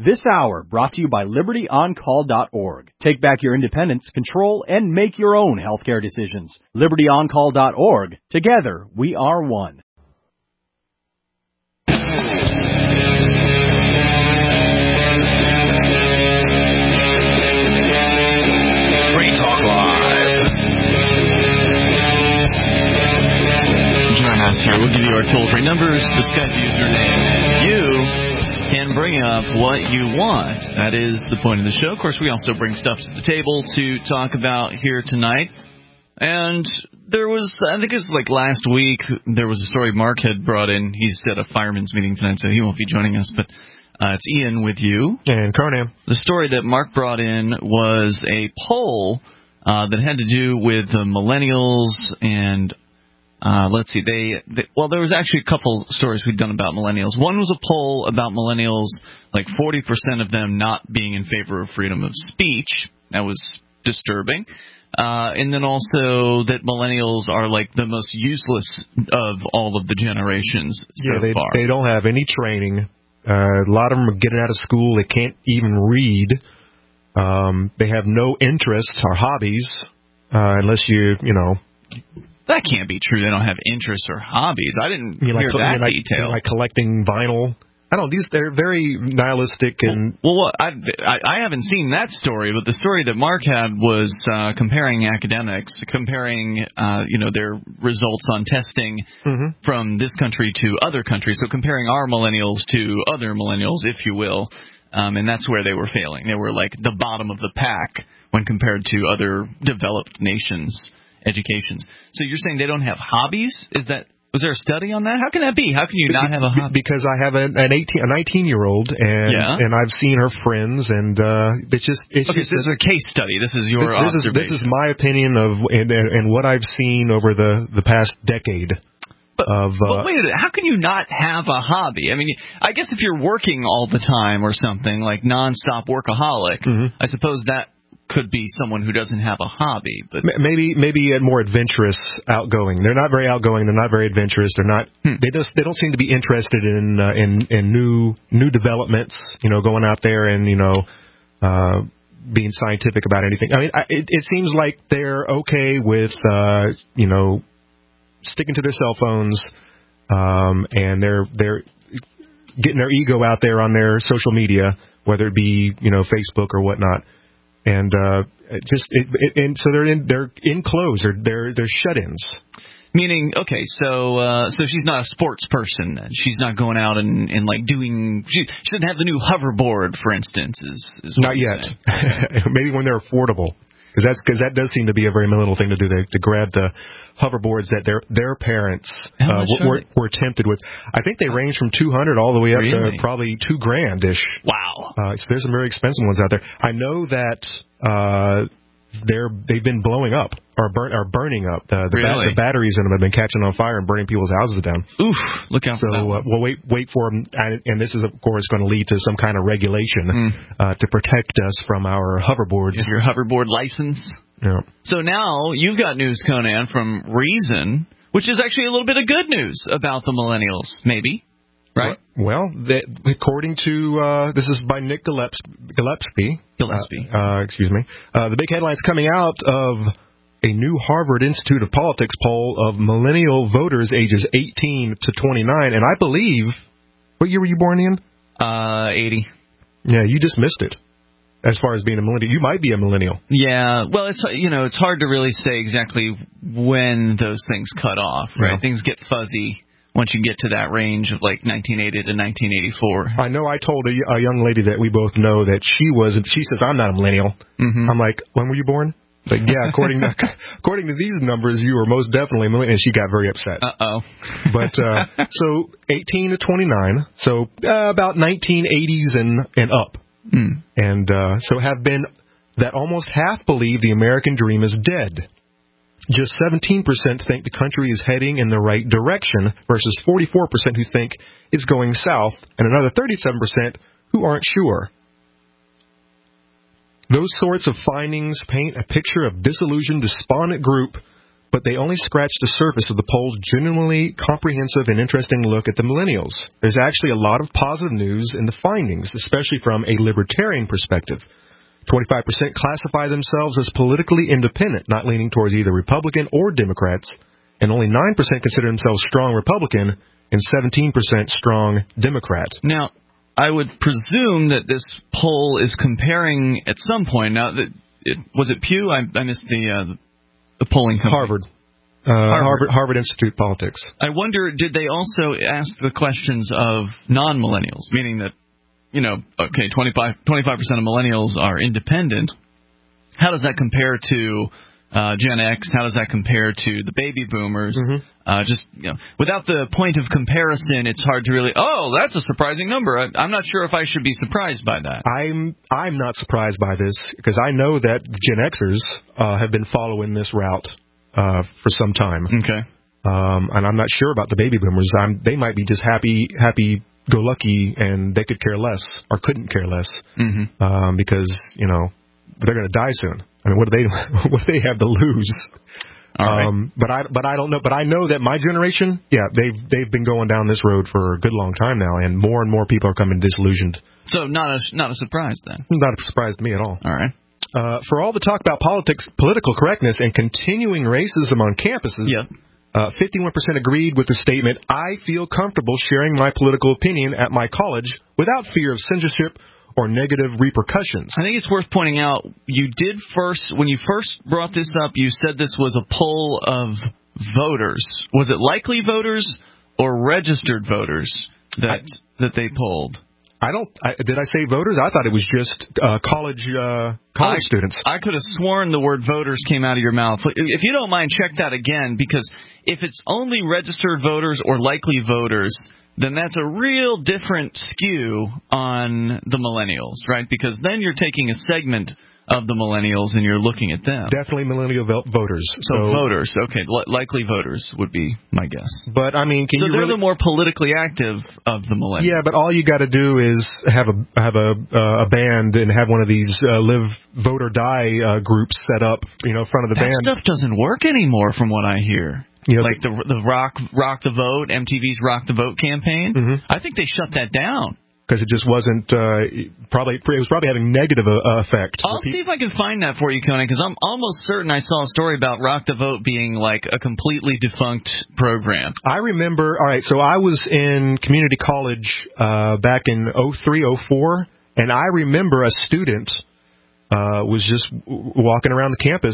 This hour brought to you by LibertyOnCall.org. Take back your independence, control, and make your own healthcare decisions. LibertyOnCall.org. Together, we are one. Free Talk Live. Join us here. We'll give you our toll-free numbers, the Skype username. You can bring up what you want. That is the point of the show. Of course, we also bring stuff to the table to talk about here tonight. And there was, I think it was like last week, there was a story Mark had brought in. He's at a fireman's meeting tonight, so he won't be joining us. But it's Ian with you. And Conan. The story that Mark brought in was a poll that had to do with the millennials and let's see. Well, there was actually a couple stories we'd done about millennials. One was a poll about millennials, like 40% of them not being in favor of freedom of speech. That was disturbing. And then also that millennials are like the most useless of all of the generations so far. They don't have any training. A lot of them are getting out of school. They can't even read. They have no interests or hobbies unless you know. That can't be true. They don't have interests or hobbies. I didn't hear that detail. Like collecting vinyl. I don't know. They're very nihilistic and. Well, I haven't seen that story, but the story that Mark had was comparing academics, comparing their results on testing from this country to other countries. So comparing our millennials to other millennials, if you will, and that's where they were failing. They were like the bottom of the pack when compared to other developed nations' educations. So you're saying they don't have hobbies? Was there a study on that? How can that be? How can you not have a hobby? Because I have a 19-year-old, and I've seen her friends, and it's just this is a case study. This is your observation. This is my opinion of and what I've seen over the past decade. But wait a minute. How can you not have a hobby? I mean, I guess if you're working all the time or something, like nonstop workaholic, I suppose that could be someone who doesn't have a hobby, but maybe more adventurous, outgoing. They're not very outgoing. They're not very adventurous. They're not. They don't seem to be interested in new developments. Going out there and being scientific about anything. I mean, it seems like they're okay with sticking to their cell phones, and they're getting their ego out there on their social media, whether it be Facebook or whatnot. And so they're enclosed. They're shut-ins. Meaning, okay, so she's not a sports person then. She's not going out and like doing. She doesn't have the new hoverboard, for instance. Is not yet. Maybe when they're affordable, because that does seem to be a very millennial thing to do. To grab the hoverboards that their parents were tempted with. I think they range from $200 all the way up to probably $2,000-ish. Wow. So there's some very expensive ones out there. I know that they've been blowing up or burning up. The batteries in them have been catching on fire and burning people's houses down. Oof! Look out for that one. We'll wait for them, and this is of course going to lead to some kind of regulation to protect us from our hoverboards. Is your hoverboard license? Yeah. So now you've got news, Conan, from Reason, which is actually a little bit of good news about the millennials, maybe. Right? Well, according to, this is by Nick Gillespie. Excuse me. The big headline's coming out of a new Harvard Institute of Politics poll of millennial voters ages 18 to 29. And I believe, what year were you born in? 80. Yeah, you just missed it. As far as being a millennial, you might be a millennial. Yeah, well, it's hard to really say exactly when those things cut off, right? Yeah. Things get fuzzy once you get to that range of like 1980 to 1984. I know I told a young lady that we both know that she says, I'm not a millennial. I'm like, when were you born? Like, yeah, according to these numbers, you were most definitely a millennial. And she got very upset. Uh-oh. But, so 18 to 29, so about 1980s and up. And so have been that almost half believe the American dream is dead. Just 17% think the country is heading in the right direction versus 44% who think it's going south and another 37% who aren't sure. Those sorts of findings paint a picture of disillusioned, despondent group but they only scratch the surface of the poll's genuinely comprehensive and interesting look at the millennials. There's actually a lot of positive news in the findings, especially from a libertarian perspective. 25% classify themselves as politically independent, not leaning towards either Republican or Democrats, and only 9% consider themselves strong Republican and 17% strong Democrat. Now, I would presume that this poll is comparing at some point. Now, was it Pew? I missed the polling company. Harvard Institute Politics. I wonder, did they also ask the questions of non-millennials, meaning that, 25% of millennials are independent. How does that compare to Gen X? How does that compare to the baby boomers? Mm-hmm. Without the point of comparison, it's hard to really, that's a surprising number. I'm not sure if I should be surprised by that. I'm not surprised by this because I know that Gen Xers have been following this route for some time. Okay. And I'm not sure about the baby boomers. They might be just happy-go-lucky, and they could care less or couldn't care less because they're going to die soon. I mean, what do they have to lose? All right. But I don't know. But I know that my generation, they've been going down this road for a good long time now, and more people are coming disillusioned. So not a surprise then. Not a surprise to me at all. All right. For all the talk about political correctness, and continuing racism on campuses, 51% agreed with the statement, "I feel comfortable sharing my political opinion at my college without fear of censorship or negative repercussions." I think it's worth pointing out, when you first brought this up, you said this was a poll of voters. Was it likely voters or registered voters that they polled? Did I say voters? I thought it was just college students. I could have sworn the word voters came out of your mouth. If you don't mind, check that again, because if it's only registered voters or likely voters, then that's a real different skew on the millennials, right? Because then you're taking a segment of the millennials and you're looking at them. Definitely millennial voters. So voters, okay, likely voters would be my guess. But I mean, they're the more politically active of the millennials. Yeah, but all you got to do is have a band and have one of these live vote or die groups set up, in front of the band. That stuff doesn't work anymore, from what I hear. Like the Rock the Vote, MTV's Rock the Vote campaign. Mm-hmm. I think they shut that down. Because it just wasn't it was probably having negative effect. I'll see if I can find that for you, Conan, because I'm almost certain I saw a story about Rock the Vote being like a completely defunct program. I remember, all right, so I was in community college back in 03, 04, and I remember a student was just walking around the campus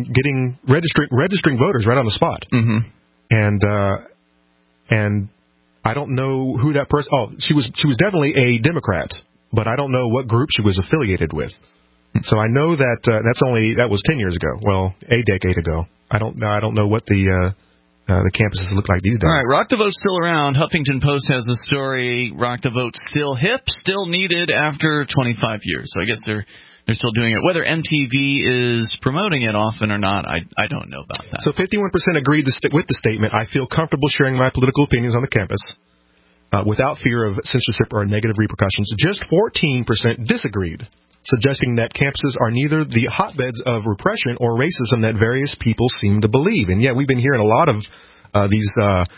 registering voters right on the spot. Mm-hmm. And I don't know who that person. Oh, she was definitely a Democrat, but I don't know what group she was affiliated with. So I know that that was 10 years ago. Well, a decade ago. I don't know what the campuses look like these days. All right, Rock the Vote's still around. Huffington Post has a story. Rock the Vote still hip, still needed after 25 years. So I guess they're still doing it. Whether MTV is promoting it often or not, I don't know about that. So 51% agreed with the statement, "I feel comfortable sharing my political opinions on the campus without fear of censorship or negative repercussions." Just 14% disagreed, suggesting that campuses are neither the hotbeds of repression or racism that various people seem to believe. And we've been hearing a lot of these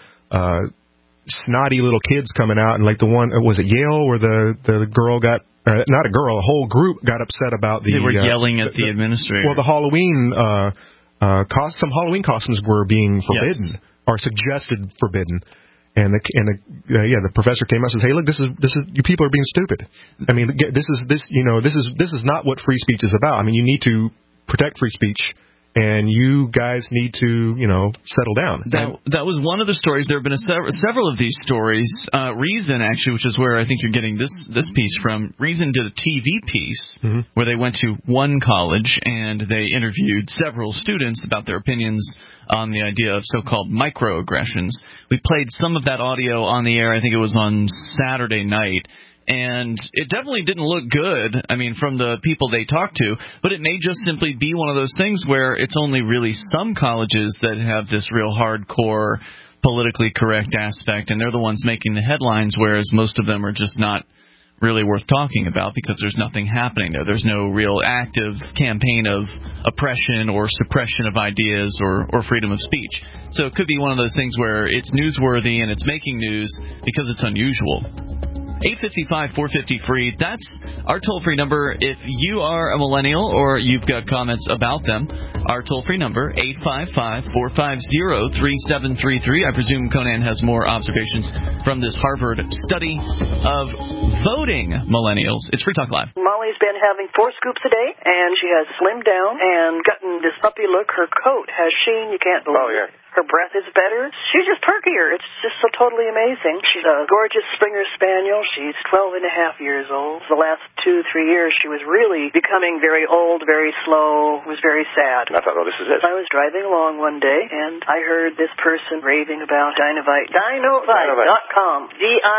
snotty little kids coming out, and like the one, was it Yale, where the girl got, not a girl, a whole group got upset about they were yelling at the administrator. Well, the Halloween some Halloween costumes were being forbidden, or suggested forbidden, and the professor came out and says, "Hey, look, this is you people are being stupid. I mean, this is not what free speech is about. I mean, you need to protect free speech." And you guys need to, settle down. That was one of the stories. There have been several of these stories. Reason, actually, which is where I think you're getting this piece from. Reason did a TV piece where they went to one college and they interviewed several students about their opinions on the idea of so-called microaggressions. We played some of that audio on the air. I think it was on Saturday night. And it definitely didn't look good, from the people they talked to, but it may just simply be one of those things where it's only really some colleges that have this real hardcore politically correct aspect, and they're the ones making the headlines, whereas most of them are just not really worth talking about because there's nothing happening there. There's no real active campaign of oppression or suppression of ideas or freedom of speech. So it could be one of those things where it's newsworthy and it's making news because it's unusual. 855-450-FREE, that's our toll-free number if you are a millennial or you've got comments about them. Our toll-free number, 855-450-3733. I presume Conan has more observations from this Harvard study of voting millennials. It's Free Talk Live. Molly's been having 4 scoops a day, and she has slimmed down and gotten this puppy look. Her coat has sheen. You can't believe it. Her breath is better. She's just perkier. It's just so totally amazing. She's a gorgeous Springer Spaniel. She's 12 and a half years old. The last 2-3 years, she was really becoming very old, very slow, was very sad. And I thought, oh, this is it. I was driving along one day, and I heard this person raving about Dinovite. Dinovite.com.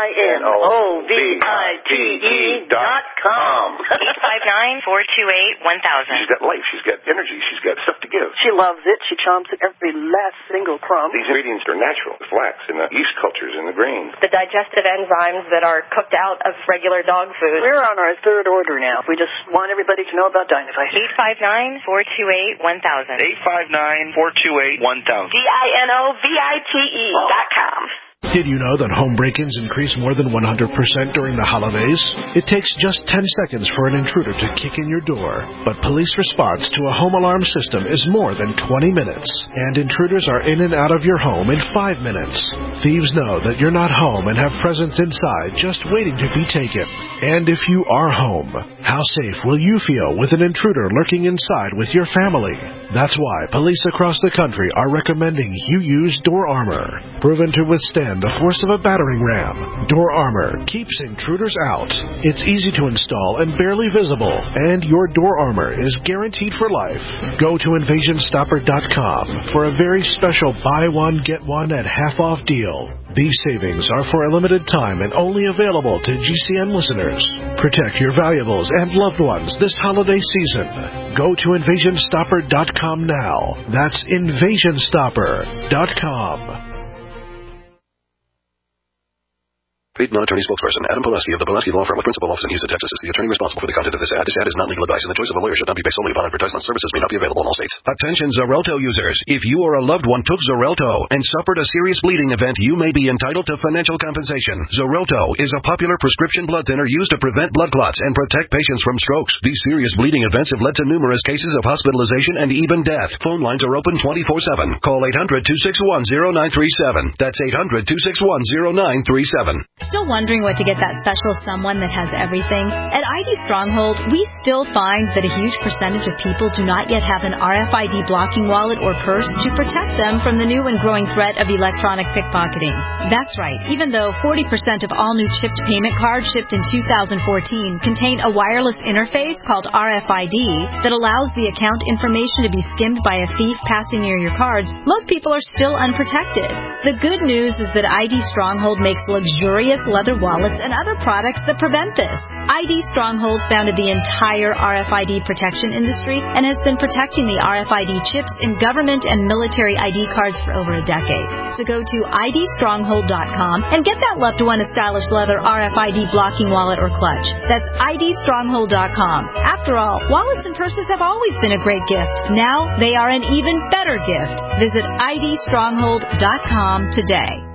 DINOVITE.com. 859-428-1000. She's got life. She's got energy. She's got stuff to give. She loves it. She chomps at every last single crumb. These ingredients are natural. The flax and the yeast cultures and the grain. The digestive enzymes that are cooked out of regular dog food. We're on our 3rd order now. We just want everybody to know about Dinovite. 859-428-1000. 859-428-1000. DINOVITE.com. Did you know that home break-ins increase more than 100% during the holidays? It takes just 10 seconds for an intruder to kick in your door. But police response to a home alarm system is more than 20 minutes. And intruders are in and out of your home in 5 minutes. Thieves know that you're not home and have presents inside just waiting to be taken. And if you are home, how safe will you feel with an intruder lurking inside with your family? That's why police across the country are recommending you use Door Armor. Proven to withstand the force of a battering ram, Door Armor keeps intruders out. It's easy to install and barely visible, and your Door Armor is guaranteed for life. Go to InvasionStopper.com for a very special buy one, get one at half-off deal. These savings are for a limited time and only available to GCN listeners. Protect your valuables and loved ones this holiday season. Go to InvasionStopper.com now. That's InvasionStopper.com. Paid non-attorney spokesperson Adam Pulaski of the Pulaski Law Firm with principal office in Houston, Texas is the attorney responsible for the content of this ad. This ad is not legal advice, and the choice of a lawyer should not be based solely upon advertisement. Services may not be available in all states. Attention Xarelto users. If you or a loved one took Xarelto and suffered a serious bleeding event, you may be entitled to financial compensation. Xarelto is a popular prescription blood thinner used to prevent blood clots and protect patients from strokes. These serious bleeding events have led to numerous cases of hospitalization and even death. Phone lines are open 24/7. Call 800-261-0937. That's 800-261-0937. Still wondering what to get that special someone that has everything? At ID Stronghold, we still find that a huge percentage of people do not yet have an RFID blocking wallet or purse to protect them from the new and growing threat of electronic pickpocketing. That's right. Even though 40% of all new chipped payment cards shipped in 2014 contain a wireless interface called RFID that allows the account information to be skimmed by a thief passing near your cards, most people are still unprotected. The good news is that ID Stronghold makes luxurious leather wallets and other products that prevent this. ID Stronghold founded the entire RFID protection industry and has been protecting the RFID chips in government and military ID cards for over a decade. So go to idstronghold.com and get that loved one a stylish leather RFID blocking wallet or clutch. That's idstronghold.com. After all, wallets and purses have always been a great gift. Now they are an even better gift. Visit idstronghold.com today.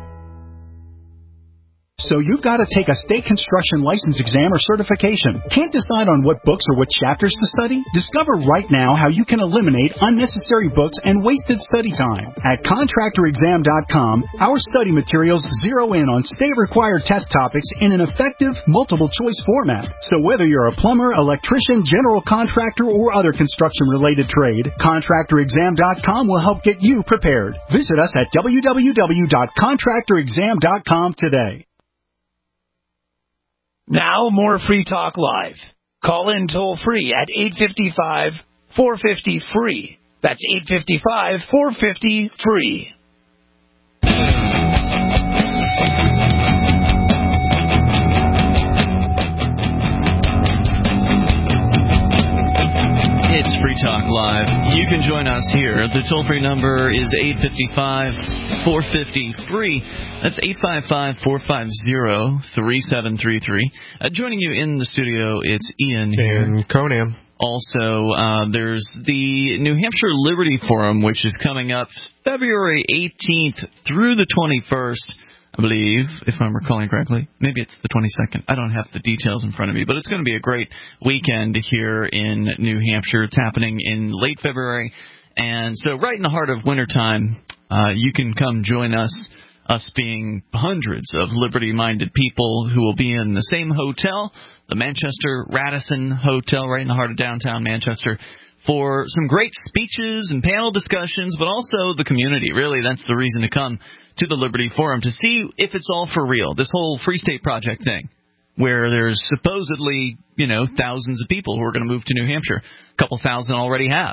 So you've got to take a state construction license exam or certification. Can't decide on what books or what chapters to study? Discover right now how you can eliminate unnecessary books and wasted study time. At contractorexam.com, our study materials zero in on state-required test topics in an effective, multiple-choice format. So whether you're a plumber, electrician, general contractor, or other construction-related trade, contractorexam.com will help get you prepared. Visit us at www.contractorexam.com today. Now, more Free Talk Live. Call in toll-free at 855-450-FREE. That's 855-450-FREE. It's Free Talk Live. You can join us here. The toll-free number is 855-450-FREE. That's 855-450-3733. Joining you in the studio, it's Ian here. And Conan. Also, there's the New Hampshire Liberty Forum, which is coming up February 18th through the 21st. I believe, if I'm recalling correctly. Maybe it's the 22nd. I don't have the details in front of me, but it's going to be a great weekend here in New Hampshire. It's happening in late February, and so right in the heart of wintertime, you can come join us being hundreds of liberty-minded people who will be in the same hotel, the Manchester Radisson Hotel, right in the heart of downtown Manchester, for some great speeches and panel discussions, but also the community. Really, that's the reason to come to the Liberty Forum, to see if it's all for real, this whole Free State Project thing, where there's supposedly, thousands of people who are going to move to New Hampshire. A couple thousand already have,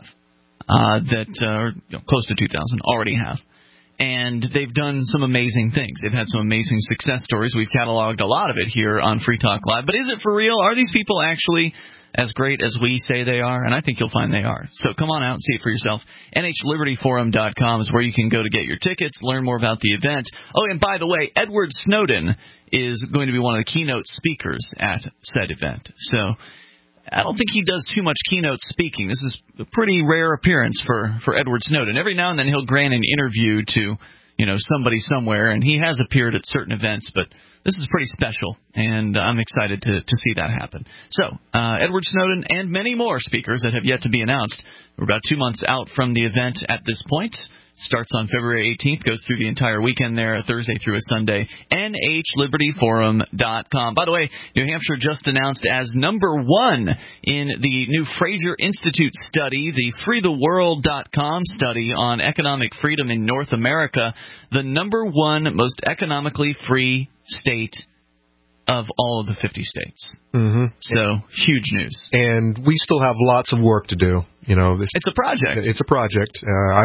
close to 2,000 already have. And they've done some amazing things. They've had some amazing success stories. We've cataloged a lot of it here on Free Talk Live. But is it for real? Are these people actually as great as we say they are? And I think you'll find they are. So come on out and see it for yourself. NHLibertyForum.com is where you can go to get your tickets, learn more about the event. Oh, and by the way, Edward Snowden is going to be one of the keynote speakers at said event. So I don't think he does too much keynote speaking. This is a pretty rare appearance for Edward Snowden. Every now and then he'll grant an interview to, somebody somewhere, and he has appeared at certain events, but this is pretty special, and I'm excited to see that happen. So, Edward Snowden and many more speakers that have yet to be announced. We're about 2 months out from the event at this point. Starts on February 18th, goes through the entire weekend there, Thursday through a Sunday. NHLibertyForum.com. By the way, New Hampshire just announced as number 1 in the new Fraser Institute study, the FreeTheWorld.com study on economic freedom in North America, the number 1 most economically free state of all of the 50 states. Mm-hmm. So, huge news. And we still have lots of work to do. It's a project. It's a project.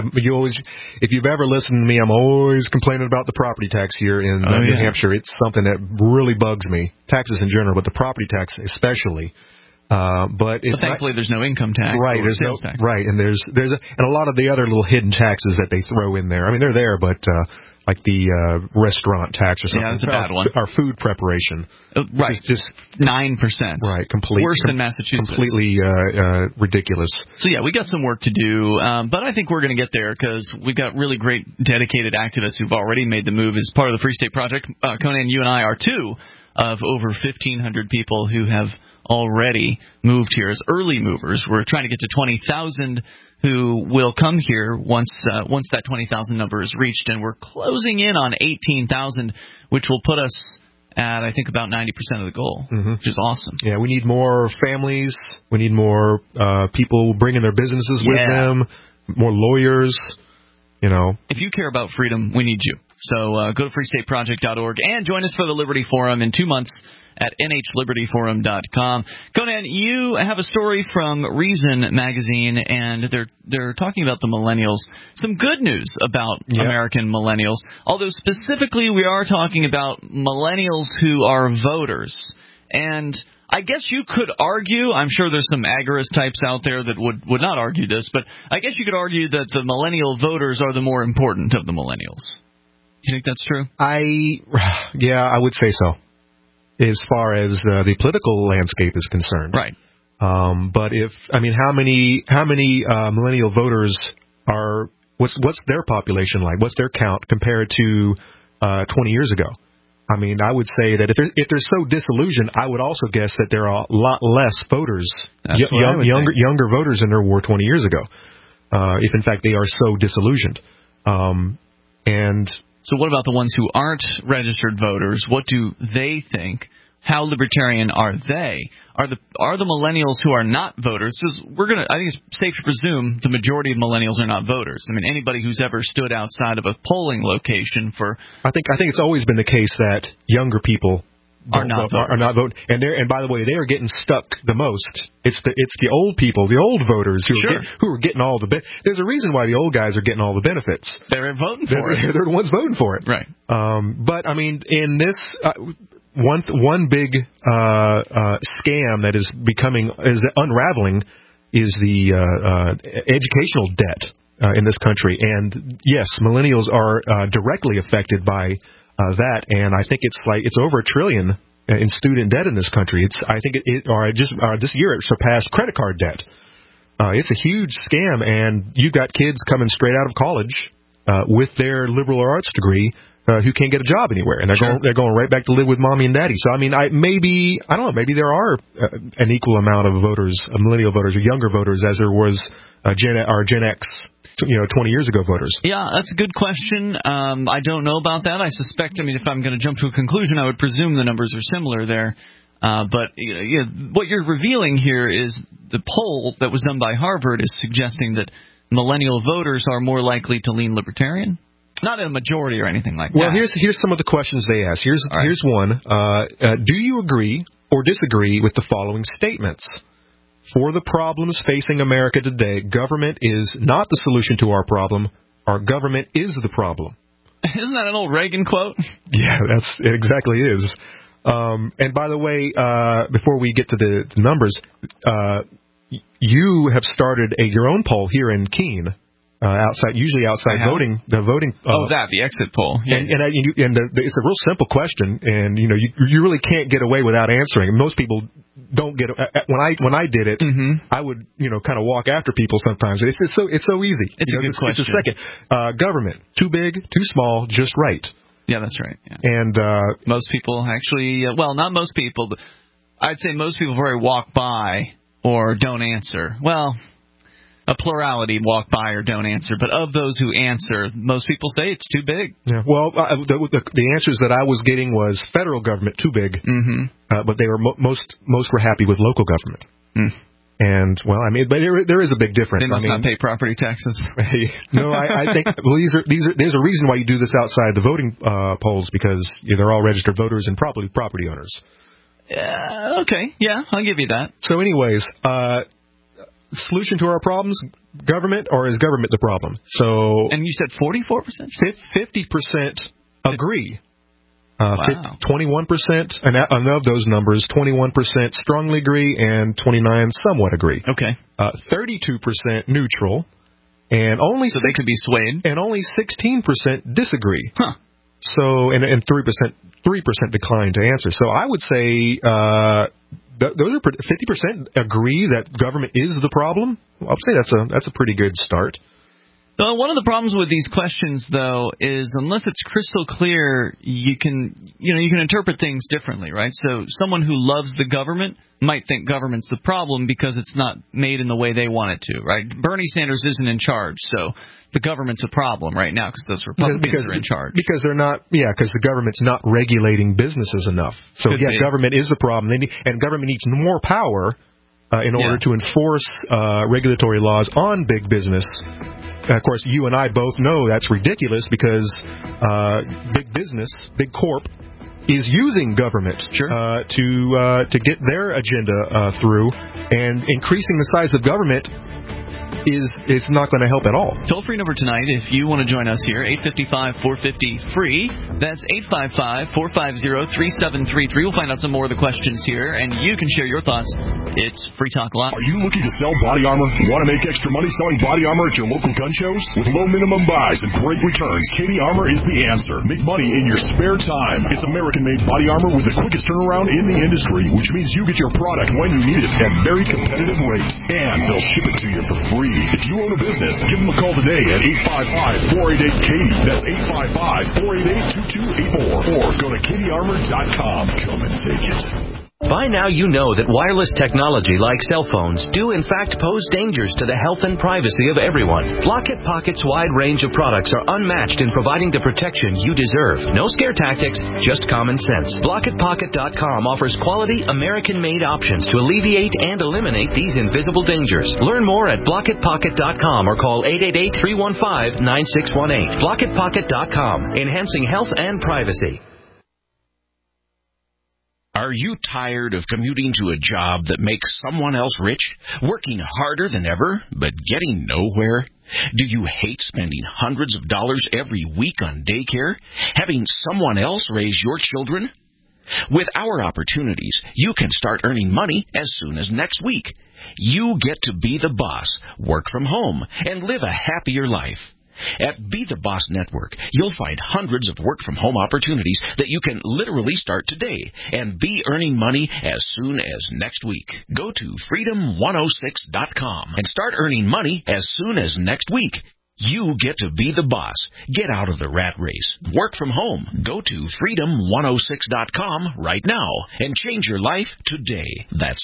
If you've ever listened to me, I'm always complaining about the property tax here in New Hampshire. It's something that really bugs me. Taxes in general, but the property tax especially. But thankfully, there's no income tax, right? Or sales tax, right? And there's a lot of the other little hidden taxes that they throw in there. I mean, they're there, but like the restaurant tax or something. Yeah, that's a bad one. Our food preparation, right? It's just 9%, right? Completely worse than Massachusetts. Completely ridiculous. So yeah, we got some work to do, but I think we're going to get there because we got really great dedicated activists who've already made the move as part of the Free State Project. Conan, you and I are 2 of over 1,500 people who have already moved here as early movers. We're trying to get to 20,000 who will come here once that 20,000 number is reached, and we're closing in on 18,000, which will put us at, I think, about 90% of the goal, which is awesome. Yeah, we need more families. We need more people bringing their businesses with them, more lawyers. If you care about freedom, we need you. So go to freestateproject.org and join us for the Liberty Forum in 2 months at NHLibertyForum.com. Conan, you have a story from Reason magazine, and they're talking about the millennials. Some good news about American millennials, although specifically we are talking about millennials who are voters. And I guess you could argue, I'm sure there's some agorist types out there that would not argue this, but I guess you could argue that the millennial voters are the more important of the millennials. Do you think that's true? I would say so, as far as the political landscape is concerned. Right. But how many millennial voters are? What's their population like? What's their count compared to 20 years ago? I mean, I would say that if they're so disillusioned, I would also guess that there are a lot less voters, younger voters than there were 20 years ago. If in fact they are so disillusioned. So what about the ones who aren't registered voters? What do they think? How libertarian are they? Are the millennials who are not voters? Because I think it's safe to presume the majority of millennials are not voters. I mean, anybody who's ever stood outside of a polling location for. I think it's always been the case that younger people are not voting. And by the way, they are getting stuck the most. It's the old people, the old voters who are getting all the. There's a reason why the old guys are getting all the benefits. They're voting for it. They're the ones voting for it. Right. But I mean, in this. One big scam that is unraveling is the educational debt in this country. And yes, millennials are directly affected by that. And I think it's over $1 trillion in student debt in this country. This year it surpassed credit card debt. It's a huge scam, and you got kids coming straight out of college with their liberal arts degree who can't get a job anywhere, and they're going right back to live with mommy and daddy. So I mean, maybe there are an equal amount of voters, millennial voters or younger voters, as there was Gen X, 20 years ago voters. Yeah, that's a good question. I don't know about that. I suspect, if I'm going to jump to a conclusion, I would presume the numbers are similar there. But what you're revealing here is the poll that was done by Harvard is suggesting that millennial voters are more likely to lean libertarian. Not in a majority or anything like that. Well, here's some of the questions they asked. Here's one. Do you agree or disagree with the following statements? For the problems facing America today, government is not the solution to our problem. Our government is the problem. Isn't that an old Reagan quote? Yeah, it exactly is. And by the way, before we get to the numbers, you have started your own poll here in Keene. Outside voting, the voting. The exit poll. Yeah. And it's a real simple question, and you really can't get away without answering. Most people don't get. When I did it, I would kind of walk after people sometimes. It's so easy. It's a good question. It's a second. Government, too big, too small, just right. Yeah, that's right. Yeah. And most people actually, not most people, but I'd say most people very walk by or don't answer. Well, a plurality walk by or don't answer, but of those who answer, most people say it's too big. Yeah. Well, the answers that I was getting was federal government too big, but they were most were happy with local government. And but there is a big difference. They must not pay property taxes. No, I think there's a reason why you do this outside the voting polls, because they're all registered voters and probably property owners. Okay, yeah, I'll give you that. So, anyways. Solution to our problems, government, or is government the problem? So, and you said 44%? 50% agree. Wow. 21%, and of those numbers, 21% strongly agree, and 29% somewhat agree. Okay. 32% neutral, and only so they could be swayed, and only 16% disagree. Huh. So, and 3% decline to answer. So, I would say. Those are 50% agree that government is the problem. I'll say that's a pretty good start. So one of the problems with these questions, though, is unless it's crystal clear, you can interpret things differently, right? So someone who loves the government might think government's the problem because it's not made in the way they want it to, right? Bernie Sanders isn't in charge, so the government's a problem right now because those Republicans are in charge. Because because the government's not regulating businesses enough. So government is the problem, and government needs more power in order to enforce regulatory laws on big business. Of course, you and I both know that's ridiculous because big business, big corp, is using government to get their agenda through, and increasing the size of government it's not going to help at all. Toll-free number tonight, if you want to join us here, 855-450-FREE. That's 855-450-3733. We'll find out some more of the questions here, and you can share your thoughts. It's Free Talk Live. Are you looking to sell body armor? Want to make extra money selling body armor at your local gun shows? With low minimum buys and great returns, Katie Armor is the answer. Make money in your spare time. It's American-made body armor with the quickest turnaround in the industry, which means you get your product when you need it at very competitive rates, and they'll ship it to you for free. If you own a business, give them a call today at 855-488-KATIE. That's 855-488-2284. Or go to KatieArmor.com. Come and take it. By now you know that wireless technology like cell phones do in fact pose dangers to the health and privacy of everyone. Blockit Pocket's wide range of products are unmatched in providing the protection you deserve. No scare tactics, just common sense. BlockitPocket.com offers quality American-made options to alleviate and eliminate these invisible dangers. Learn more at BlockitPocket.com or call 888-315-9618. BlockitPocket.com, enhancing health and privacy. Are you tired of commuting to a job that makes someone else rich? Working harder than ever, but getting nowhere? Do you hate spending hundreds of dollars every week on daycare? Having someone else raise your children? With our opportunities, you can start earning money as soon as next week. You get to be the boss, work from home, and live a happier life. At Be the Boss Network, you'll find hundreds of work-from-home opportunities that you can literally start today and be earning money as soon as next week. Go to freedom106.com and start earning money as soon as next week. You get to be the boss. Get out of the rat race. Work from home. Go to freedom106.com right now and change your life today. That's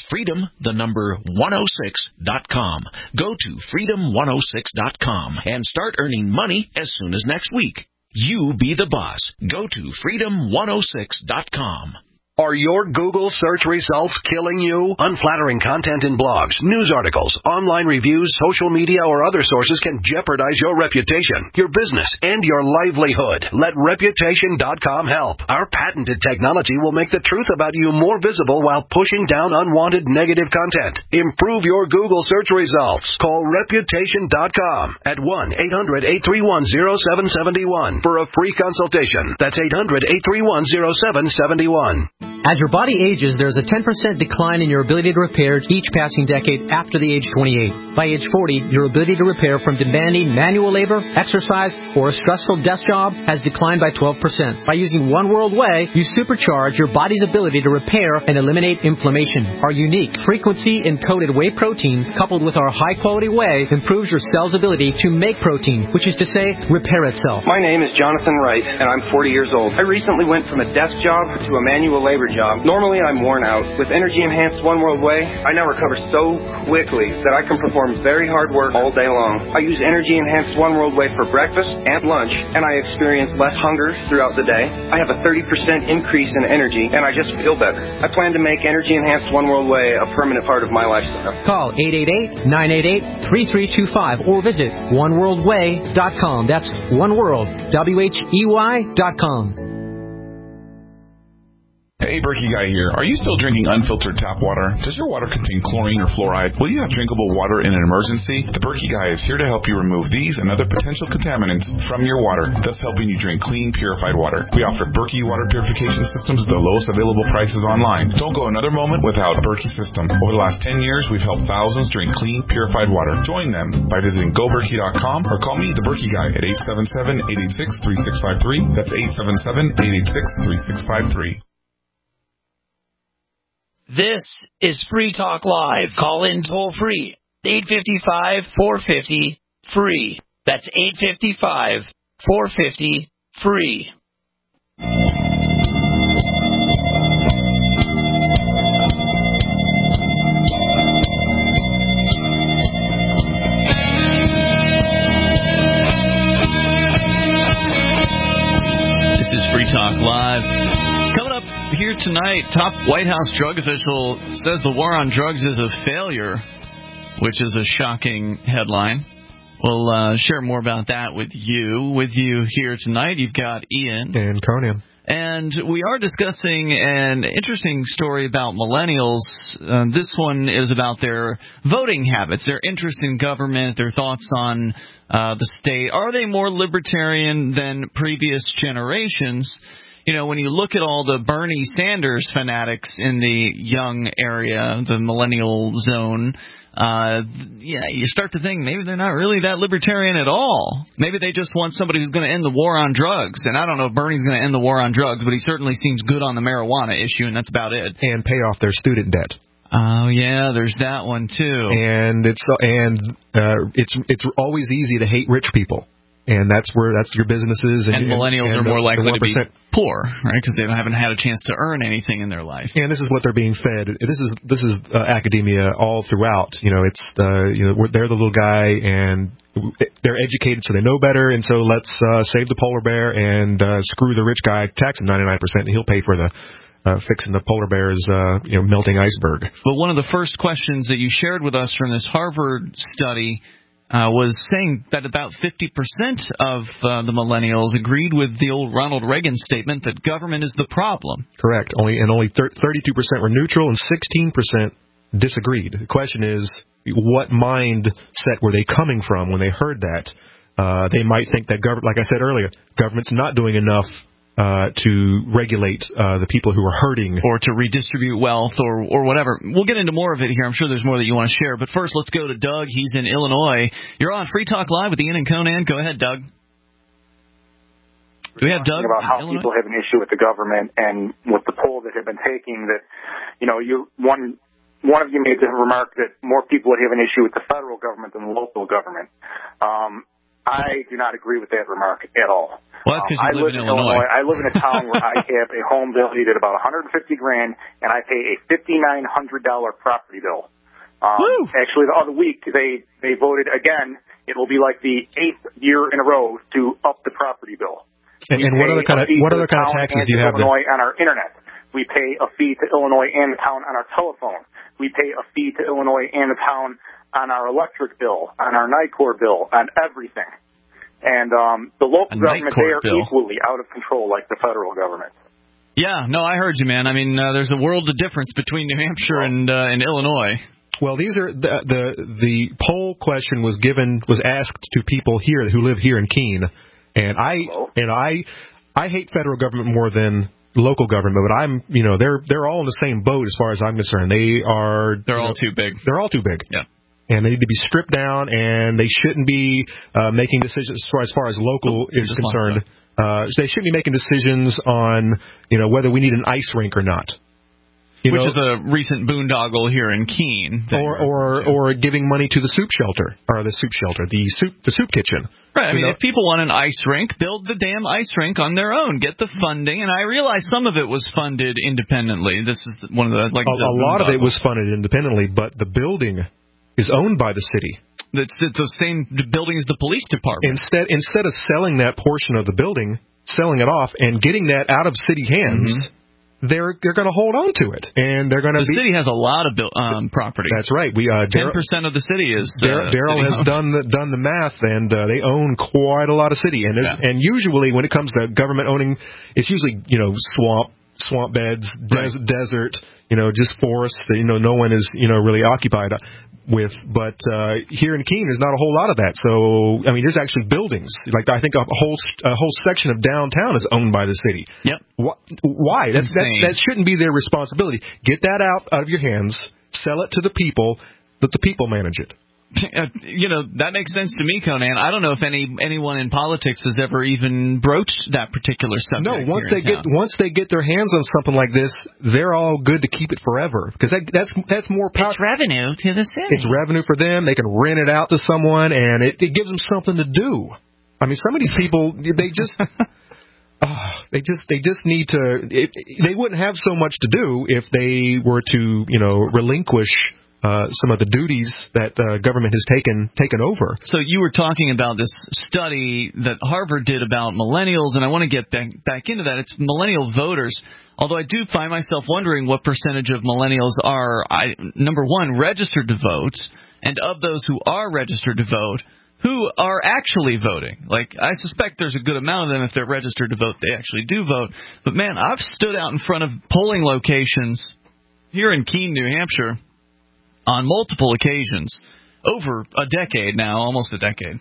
freedom106.com. Go to freedom106.com and start earning money as soon as next week. You be the boss. Go to freedom106.com. Are your Google search results killing you? Unflattering content in blogs, news articles, online reviews, social media, or other sources can jeopardize your reputation, your business, and your livelihood. Let Reputation.com help. Our patented technology will make the truth about you more visible while pushing down unwanted negative content. Improve your Google search results. Call Reputation.com at 1-800-831-0771 for a free consultation. That's 800-831-0771. As your body ages, there's a 10% decline in your ability to repair each passing decade after the age 28. By age 40, your ability to repair from demanding manual labor, exercise, or a stressful desk job has declined by 12%. By using One World Whey, you supercharge your body's ability to repair and eliminate inflammation. Our unique frequency-encoded whey protein, coupled with our high-quality whey, improves your cell's ability to make protein, which is to say, repair itself. My name is Jonathan Wright, and I'm 40 years old. I recently went from a desk job to a manual labor job. Normally, I'm worn out. With Energy Enhanced One World Whey, I now recover so quickly that I can perform very hard work all day long. I use Energy Enhanced One World Whey for breakfast and lunch, and I experience less hunger throughout the day. I have a 30% increase in energy, and I just feel better. I plan to make Energy Enhanced One World Whey a permanent part of my lifestyle. Call 888-988-3325 or visit oneworldwhey.com. That's oneworld, WHEY.com. Hey, Berkey Guy here. Are you still drinking unfiltered tap water? Does your water contain chlorine or fluoride? Will you have drinkable water in an emergency? The Berkey Guy is here to help you remove these and other potential contaminants from your water, thus helping you drink clean, purified water. We offer Berkey water purification systems at the lowest available prices online. Don't go another moment without Berkey system. Over the last 10 years, we've helped thousands drink clean, purified water. Join them by visiting goberkey.com or call me, the Berkey Guy, at 877-886-3653. That's 877-886-3653. This is Free Talk Live. Call in toll free. 855-450-FREE. That's 855-450-FREE. This is Free Talk Live. Coming up here tonight, top White House drug official says the war on drugs is a failure, which is a shocking headline. We'll share more about that with you. With you here tonight, you've got Ian. And Conan. And we are discussing an interesting story about millennials. This one is about their voting habits, their interest in government, their thoughts on the state. Are they more libertarian than previous generations? You know, when you look at all the Bernie Sanders fanatics in the young area, the millennial zone, you start to think maybe they're not really that libertarian at all. Maybe they just want somebody who's going to end the war on drugs. And I don't know if Bernie's going to end the war on drugs, but he certainly seems good on the marijuana issue, and that's about it. And pay off their student debt. Oh yeah, there's that one too. And it's always easy to hate rich people. And that's your businesses. And millennials are more likely to be poor, right? Because they haven't had a chance to earn anything in their life. And this is what they're being fed. This is academia all throughout. You know, it's they're the little guy, and they're educated, so they know better. And so let's save the polar bear and screw the rich guy, tax him 99%, and he'll pay for the fixing the polar bear's melting iceberg. But one of the first questions that you shared with us from this Harvard study was saying that about 50% of the millennials agreed with the old Ronald Reagan statement that government is the problem. Correct. Only 32% were neutral and 16% disagreed. The question is, what mindset were they coming from when they heard that? They might think that like I said earlier, government's not doing enough to regulate the people who are hurting. Or to redistribute wealth or whatever. We'll get into more of it here. I'm sure there's more that you want to share. But first, let's go to Doug. He's in Illinois. You're on Free Talk Live with Ian and Conan. Go ahead, Doug. Do we have Doug about how Illinois? People have an issue with the government, and with the polls that have been taking that, one of you made the remark that more people would have an issue with the federal government than the local government. I do not agree with that remark at all. Well, that's because you live in Illinois. I live in a town where I have a home valued at about $150,000, and I pay a $5,900 property bill. Actually, the other week they voted again. It will be like the 8th year in a row to up the property bill. And what other kind of taxes do you have? Illinois on our internet. We pay a fee to Illinois and the town on our telephone. We pay a fee to Illinois and the town on our electric bill, on our NICOR bill, on everything. And the local government, they are equally out of control like the federal government. Yeah, no, I heard you, man. I mean, there's a world of difference between New Hampshire and Illinois. Well, these are the poll question was asked to people here who live here in Keene, and I hate federal government more than local government, but they're all in the same boat as far as I'm concerned. They're all too big. They're all too big. Yeah. And they need to be stripped down, and they shouldn't be making decisions as far as local is concerned. They shouldn't be making decisions on whether we need an ice rink or not. Which is a recent boondoggle here in Keene. Or giving money to the soup kitchen. Right. I mean, if people want an ice rink, build the damn ice rink on their own. Get the funding. And I realize some of it was funded independently. This is one of the a lot of it was funded independently, but the building is owned by the city. It's the same building as the police department. Instead of selling that portion of the building, selling it off, and getting that out of city hands. Mm-hmm. They're going to hold on to it, and they're going to. The city has a lot of property. That's right. 10% of the city is. Daryl has done the math, and they own quite a lot of city. And usually, when it comes to government owning, it's usually swamp beds, desert, just forests that no one is really occupied with. But here in Keene, there's not a whole lot of that. So I mean, there's actually buildings. Like I think a whole section of downtown is owned by the city. Yep. Why? That shouldn't be their responsibility. Get that out of your hands. Sell it to the people. Let the people manage it. That makes sense to me, Conan. I don't know if anyone in politics has ever even broached that particular subject. No, once they get their hands on something like this, they're all good to keep it forever because that's more power. It's revenue to the city. It's revenue for them. They can rent it out to someone, and it gives them something to do. I mean, some of these people they just need to. They wouldn't have so much to do if they were to relinquish some of the duties that government has taken over. So you were talking about this study that Harvard did about millennials, and I want to get back into that. It's millennial voters, although I do find myself wondering what percentage of millennials are, number one, registered to vote, and of those who are registered to vote, who are actually voting. Like, I suspect there's a good amount of them, if they're registered to vote, they actually do vote. But, man, I've stood out in front of polling locations here in Keene, New Hampshire, on multiple occasions, over a decade now, almost a decade.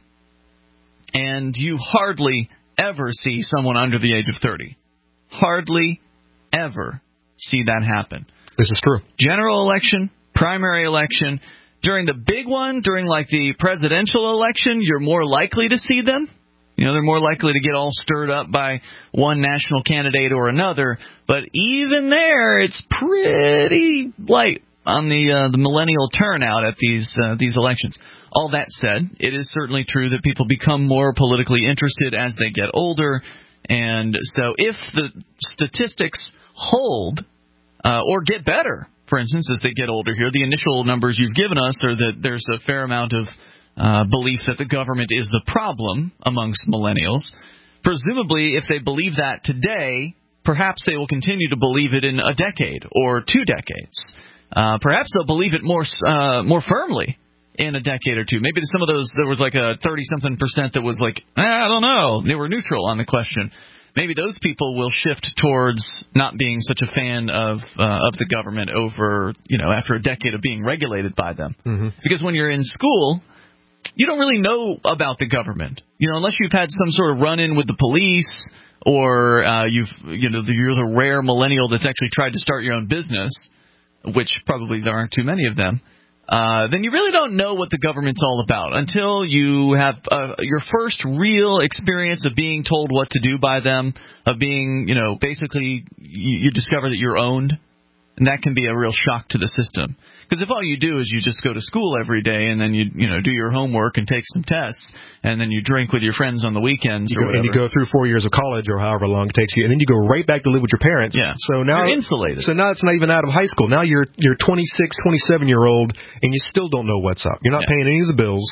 And you hardly ever see someone under the age of 30. Hardly ever see that happen. This is true. General election, primary election. During the big one, during like the presidential election, you're more likely to see them. They're more likely to get all stirred up by one national candidate or another. But even there, it's pretty light on the millennial turnout at these elections. All that said, it is certainly true that people become more politically interested as they get older, and so if the statistics hold or get better, for instance, as they get older here, the initial numbers you've given us are that there's a fair amount of belief that the government is the problem amongst millennials. Presumably, if they believe that today, perhaps they will continue to believe it in a decade or 2 decades. Perhaps they'll believe it more firmly in a decade or two. Maybe some of those, there was like a 30-something% that was like, I don't know, they were neutral on the question. Maybe those people will shift towards not being such a fan of the government over, after a decade of being regulated by them. Mm-hmm. Because when you're in school, you don't really know about the government. Unless you've had some sort of run-in with the police or you're the rare millennial that's actually tried to start your own business, which probably there aren't too many of them, then you really don't know what the government's all about until you have your first real experience of being told what to do by them, of being, basically you discover that you're owned, and that can be a real shock to the system. Because if all you do is you just go to school every day and then you do your homework and take some tests and then you drink with your friends on the weekends and you go through 4 years of college or however long it takes you, and then you go right back to live with your parents. Yeah. So now you're insulated. So now it's not even out of high school. Now you're 26, 27-year-old and you still don't know what's up. You're not paying any of the bills.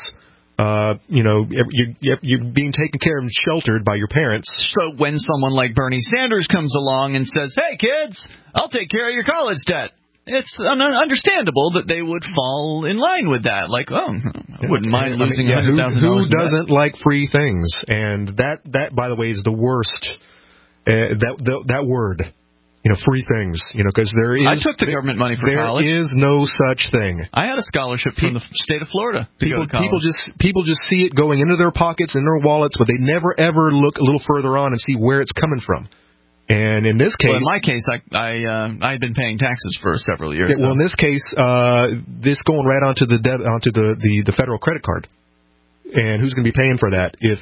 You're being taken care of and sheltered by your parents. So when someone like Bernie Sanders comes along and says, "Hey kids, I'll take care of your college debt," it's understandable that they would fall in line with that. Like, I wouldn't mind losing $100,000. Who doesn't like free things? And that, by the way, is the worst. That word, free things. Because there is. I took the government money for college. There is no such thing. I had a scholarship from the state of Florida to go to college. People just see it going into their pockets and their wallets, but they never ever look a little further on and see where it's coming from. And in this case, in my case, I had been paying taxes for several years. Well, in this case, this going right onto the federal credit card, and who's going to be paying for that if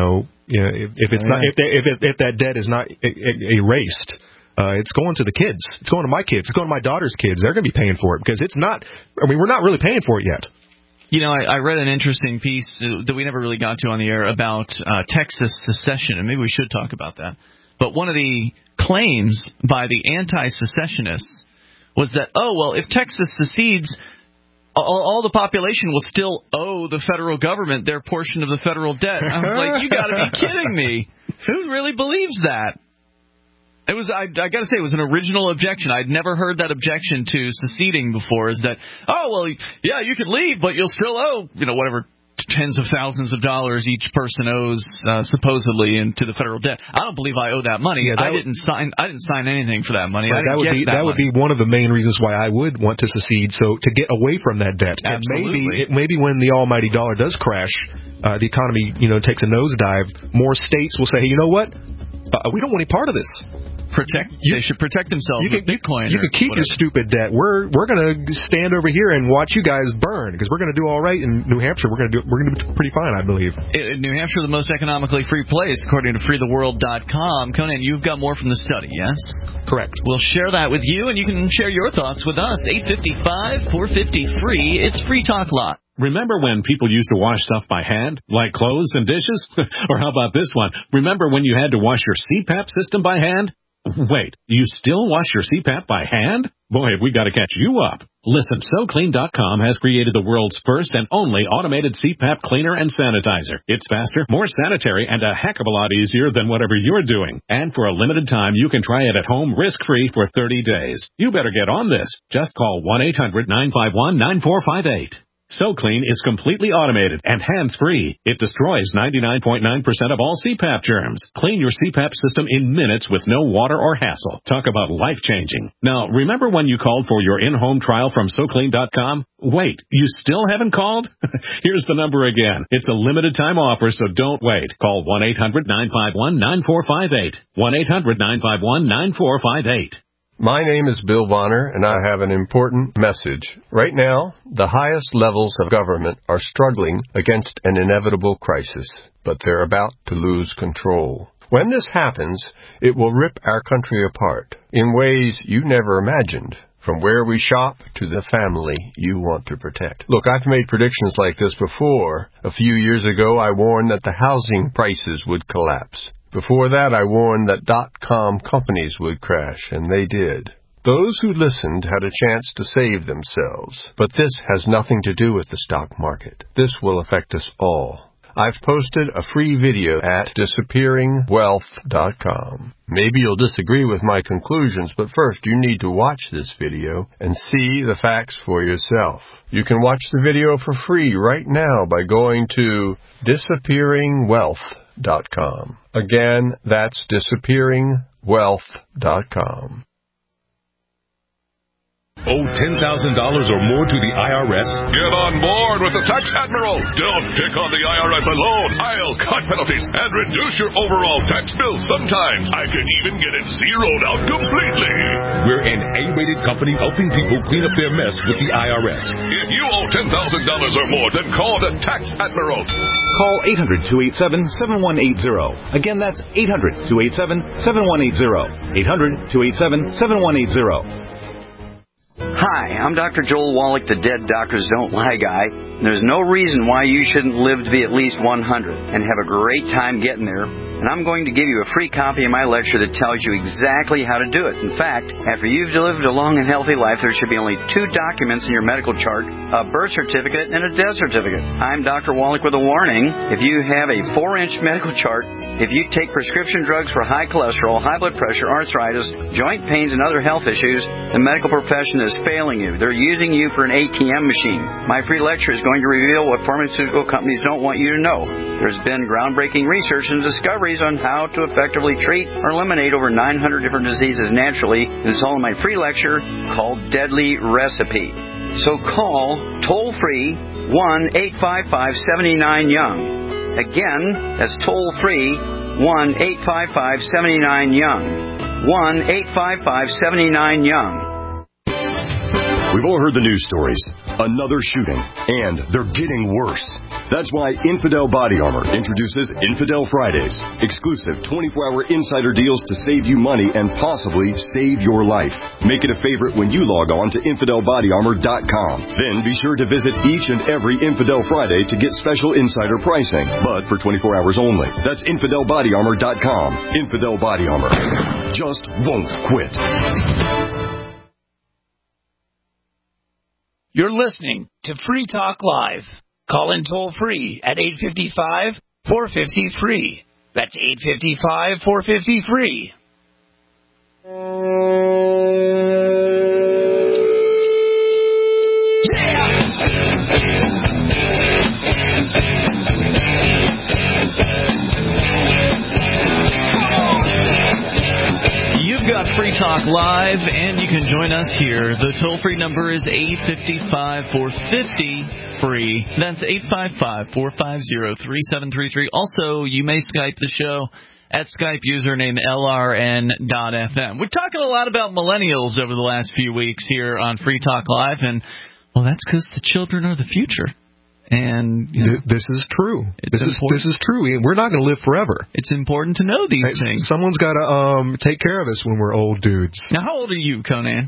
if that debt is not erased? It's going to the kids. It's going to my kids. It's going to my daughter's kids. They're going to be paying for it because it's not. I mean, we're not really paying for it yet. I read an interesting piece that we never really got to on the air about Texas secession, and maybe we should talk about that. But one of the claims by the anti-secessionists was that, if Texas secedes, all the population will still owe the federal government their portion of the federal debt. I was like, you got to be kidding me. Who really believes that? It was, I got to say, it was an original objection. I'd never heard that objection to seceding before, is that, you could leave, but you'll still owe, whatever, tens of thousands of dollars each person owes supposedly into the federal debt. I don't believe I owe that money. I didn't sign anything for that money. That would be one of the main reasons why I would want to secede, so to get away from that debt. Absolutely. Maybe when the almighty dollar does crash, the economy takes a nosedive, more states will say, hey, you know what? We don't want any part of this. They should protect themselves with Bitcoin. You can keep your stupid debt. We're going to stand over here and watch you guys burn because we're going to do all right in New Hampshire. We're going to do pretty fine, I believe. In New Hampshire, the most economically free place, according to freetheworld.com. Conan, you've got more from the study, yes? Correct. We'll share that with you, and you can share your thoughts with us. 855-450-FREE. It's Free Talk Live. Remember when people used to wash stuff by hand, like clothes and dishes? Or how about this one? Remember when you had to wash your CPAP system by hand? Wait, you still wash your CPAP by hand? Boy, have we got to catch you up. Listen, SoClean.com has created the world's first and only automated CPAP cleaner and sanitizer. It's faster, more sanitary, and a heck of a lot easier than whatever you're doing. And for a limited time, you can try it at home risk-free for 30 days. You better get on this. Just call 1-800-951-9458. SoClean is completely automated and hands-free. It destroys 99.9% of all CPAP germs. Clean your CPAP system in minutes with no water or hassle. Talk about life-changing. Now, remember when you called for your in-home trial from SoClean.com? Wait, you still haven't called? Here's the number again. It's a limited-time offer, so don't wait. Call 1-800-951-9458. 1-800-951-9458. My name is Bill Bonner, and I have an important message. Right now, the highest levels of government are struggling against an inevitable crisis, but they're about to lose control. When this happens, it will rip our country apart in ways you never imagined, from where we shop to the family you want to protect. Look, I've made predictions like this before. A few years ago, I warned that the housing prices would collapse. Before that, I warned that .com companies would crash, and they did. Those who listened had a chance to save themselves. But this has nothing to do with the stock market. This will affect us all. I've posted a free video at disappearingwealth.com. Maybe you'll disagree with my conclusions, but first you need to watch this video and see the facts for yourself. You can watch the video for free right now by going to disappearingwealth.com. Again, that's disappearingwealth.com. Owe $10,000 or more to the IRS? Get on board with the Tax Admiral. Don't pick on the IRS alone. I'll cut penalties and reduce your overall tax bill. Sometimes I can even get it zeroed out completely. We're an A-rated company helping people clean up their mess with the IRS. If you owe $10,000 or more, then call the Tax Admiral. Call 800-287-7180. Again, that's 800-287-7180. 800-287-7180. Hi, I'm Dr. Joel Wallach, the Dead Doctors Don't Lie guy. There's no reason why you shouldn't live to be at least 100 and have a great time getting there. And I'm going to give you a free copy of my lecture that tells you exactly how to do it. In fact, after you've lived a long and healthy life, there should be only 2 documents in your medical chart, a birth certificate and a death certificate. I'm Dr. Wallach with a warning. If you have a 4-inch medical chart, if you take prescription drugs for high cholesterol, high blood pressure, arthritis, joint pains, and other health issues, the medical profession is failing you. They're using you for an ATM machine. My free lecture is going to reveal what pharmaceutical companies don't want you to know. There's been groundbreaking research and discoveries on how to effectively treat or eliminate over 900 different diseases naturally. It's all in my free lecture called Deadly Recipe. So call toll-free 1-855-79-YOUNG. Again, that's toll-free 1-855-79-YOUNG. 1-855-79-YOUNG. We've all heard the news stories. Another shooting. And they're getting worse. That's why Infidel Body Armor introduces Infidel Fridays. Exclusive 24-hour insider deals to save you money and possibly save your life. Make it a favorite when you log on to InfidelBodyArmor.com. Then be sure to visit each and every Infidel Friday to get special insider pricing. But for 24 hours only. That's InfidelBodyArmor.com. Infidel Body Armor. Just won't quit. You're listening to Free Talk Live. Call in toll-free at 855-450-FREE. That's 855-450-FREE. You've got Free Talk Live, and you can join us here. The toll-free number is 855-450-FREE. That's 855-450-3733. Also, you may Skype the show at Skype username LRN.FM. We're talking a lot about millennials over the last few weeks here on Free Talk Live, and, well, that's because the children are the future. And this is true. This is true. We're not going to live forever. It's important to know these things. Someone's got to take care of us when we're old dudes. Now, how old are you, Conan?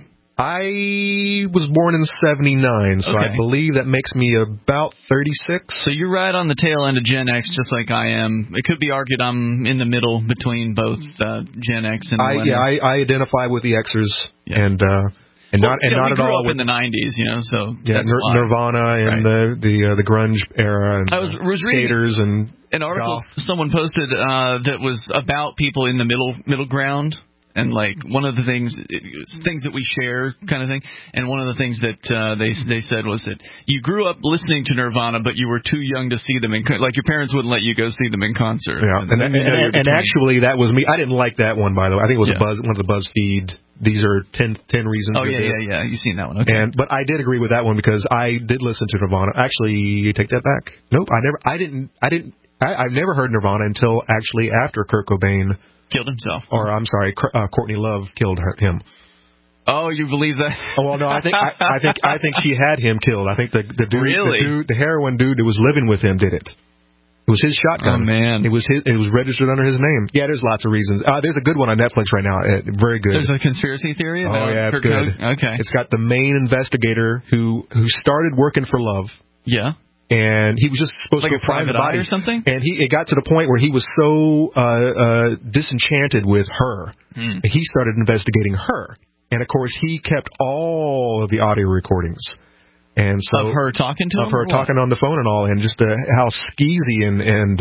I was born in 79, so I believe that makes me about 36. So you're right on the tail end of Gen X, just like I am. It could be argued I'm in the middle between both Gen X and millennials. I identify with the Xers, and not at all in the 90s, so that's Nirvana and the grunge era and I was skaters reading an article someone posted that was about people in the middle ground. And, like, one of the things that we share kind of thing, and one of the things that they said was that you grew up listening to Nirvana, but you were too young to see them like your parents wouldn't let you go see them in concert. Yeah, and actually that was me. I didn't like that one, by the way. I think it was one of the BuzzFeed. These are 10 reasons. Oh yeah. You've seen that one. Okay. But I did agree with that one because I did listen to Nirvana. Actually, take that back. Nope, I've never heard Nirvana until actually after Kurt Cobain killed himself. Or, I'm sorry, Courtney Love killed him. Oh, you believe that? Oh, well, no, I think she had him killed. I think the dude, really? the heroin dude that was living with him did it. It was his shotgun. Oh, man. It was registered under his name. Yeah, there's lots of reasons. There's a good one on Netflix right now. Very good. There's a conspiracy theory about it's good. Okay. It's got the main investigator who started working for Love. Yeah. And he was just supposed to go find the body or something. And it got to the point where he was so disenchanted with her, he started investigating her. And of course, he kept all of the audio recordings. And so of her talking to him, of her talking on the phone and all, and just how skeezy and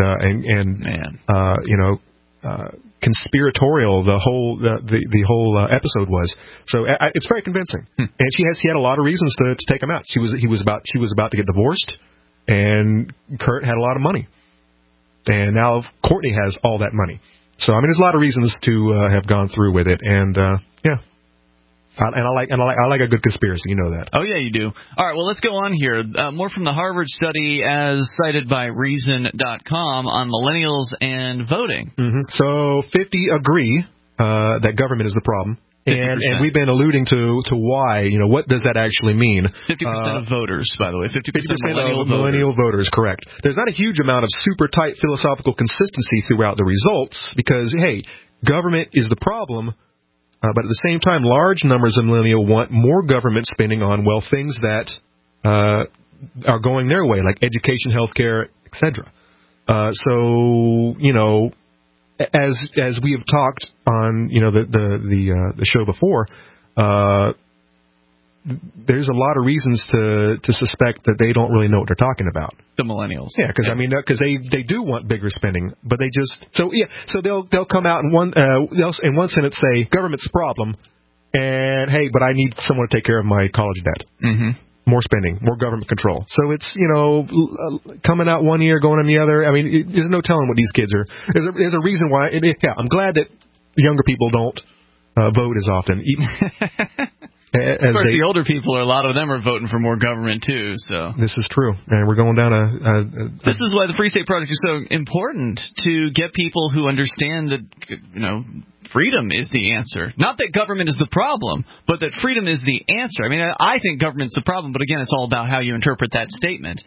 conspiratorial the whole episode was. So it's very convincing. And he had a lot of reasons to take him out. She was about to get divorced. And Kurt had a lot of money. And now Courtney has all that money. So, I mean, there's a lot of reasons to have gone through with it. And, yeah. I like a good conspiracy. You know that. Oh yeah, you do. All right, well let's go on here. More from the Harvard study, as cited by Reason.com, on millennials and voting. Mm-hmm. So 50 agree that government is the problem. And we've been alluding to why, what does that actually mean? 50% of voters, by the way. 50% of millennial voters, correct. There's not a huge amount of super tight philosophical consistency throughout the results because, hey, government is the problem, but at the same time, large numbers of millennial want more government spending on, things that are going their way, like education, healthcare, etc. As we have talked on, the show before, there's a lot of reasons to suspect that they don't really know what they're talking about. The millennials. Yeah, because they do want bigger spending, but they just so they'll come out in one sentence say government's the problem, and hey, but I need someone to take care of my college debt. Mm-hmm. More spending, more government control. So it's, coming out one year, going on the other. I mean, there's no telling what these kids are. There's a reason why. I'm glad that younger people don't vote as often. Of course, the older people, a lot of them are voting for more government, too. So this is true. And we're going down This is why the Free State Project is so important, to get people who understand that, freedom is the answer. Not that government is the problem, but that freedom is the answer. I mean, I think government's the problem, but again, it's all about how you interpret that statement.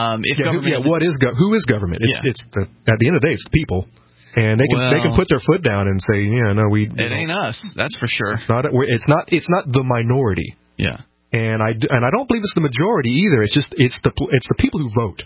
Who is government? It's at the end of the day, it's the people. And they can put their foot down and say, it ain't us. That's for sure. It's not the minority. Yeah. And I don't believe it's the majority either. It's the people who vote.